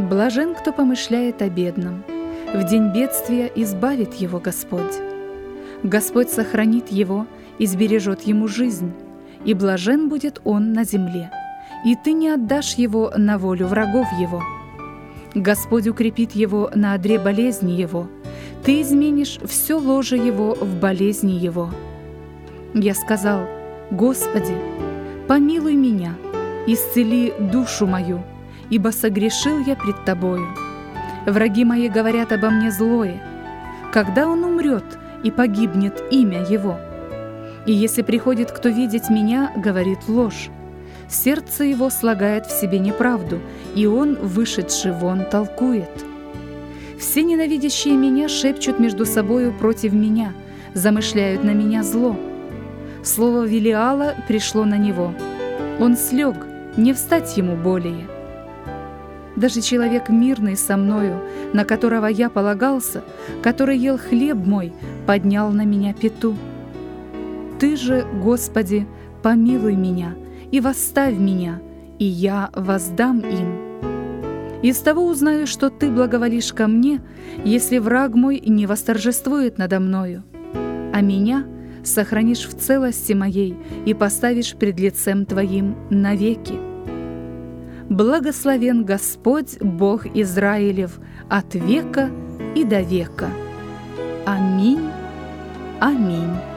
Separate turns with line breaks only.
Блажен, кто помышляет о бедном. В день бедствия избавит его Господь. Господь сохранит его и сбережет ему жизнь, и блажен будет он на земле, и ты не отдашь его на волю врагов его. Господь укрепит его на одре болезни его, ты изменишь все ложе его в болезни его. Я сказал: Господи, помилуй меня, исцели душу мою, ибо согрешил я пред Тобою. Враги мои говорят обо мне злое. Когда он умрет, и погибнет имя его? И если приходит кто видеть меня, говорит ложь. Сердце его слагает в себе неправду, и он, вышедший вон, толкует. Все ненавидящие меня шепчут между собою против меня, замышляют на меня зло. Слово Велиала пришло на него. Он слег, не встать ему более. Даже человек мирный со мною, на которого я полагался, который ел хлеб мой, поднял на меня пету. Ты же, Господи, помилуй меня и восставь меня, и я воздам им. Из того узнаю, что Ты благоволишь ко мне, если враг мой не восторжествует надо мною, а меня сохранишь в целости моей и поставишь пред лицем Твоим навеки. Благословен Господь, Бог Израилев, от века и до века. Аминь. Аминь.